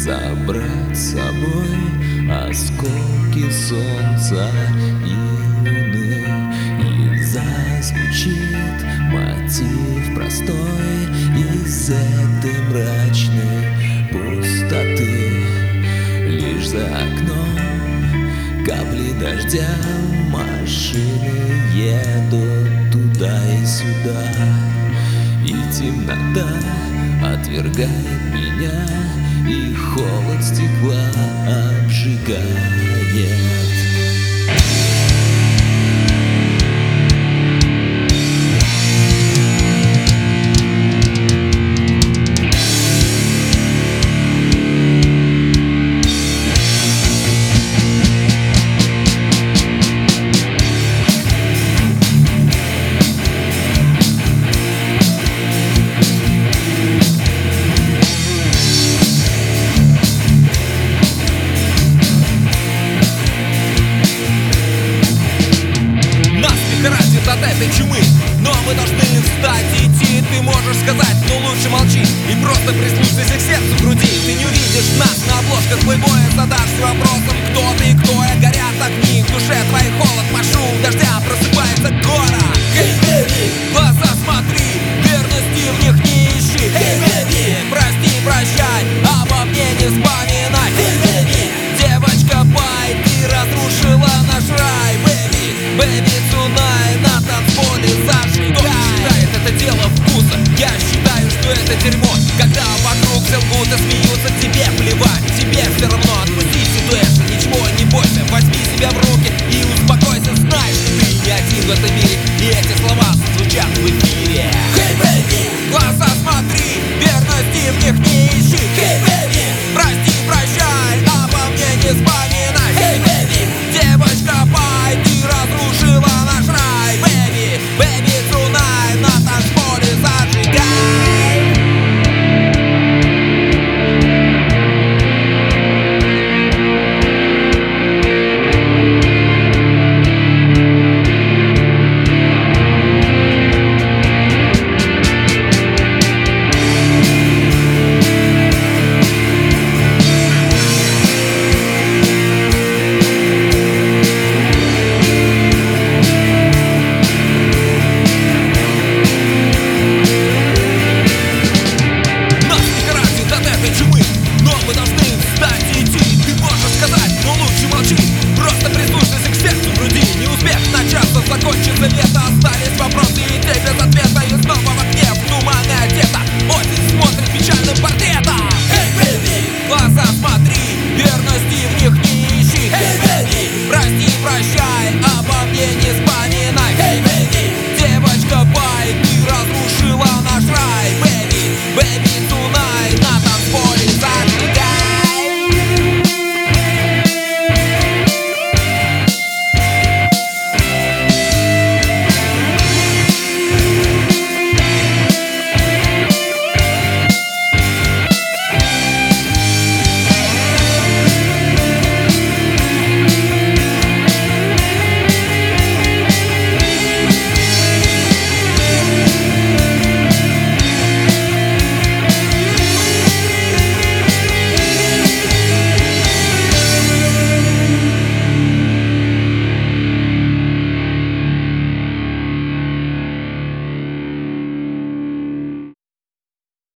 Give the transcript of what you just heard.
забрать с собой осколки солнца и луны. И зазвучит мотив простой из этой мрачной пустоты. Лишь за окном капли дождя, машины едут туда и сюда, и темнота отвергает меня, и холод стекла обжигает. От этой чумы, но мы должны встать и идти. Ты можешь сказать, но лучше молчи и просто прислушайся к сердцу в груди. Ты не увидишь нас на обложках плейбоя, задашься вопросом, кто ты и кто я. Горят огни в душе твоей, холод по шуму дождя, просыпается город. В глаза смотри,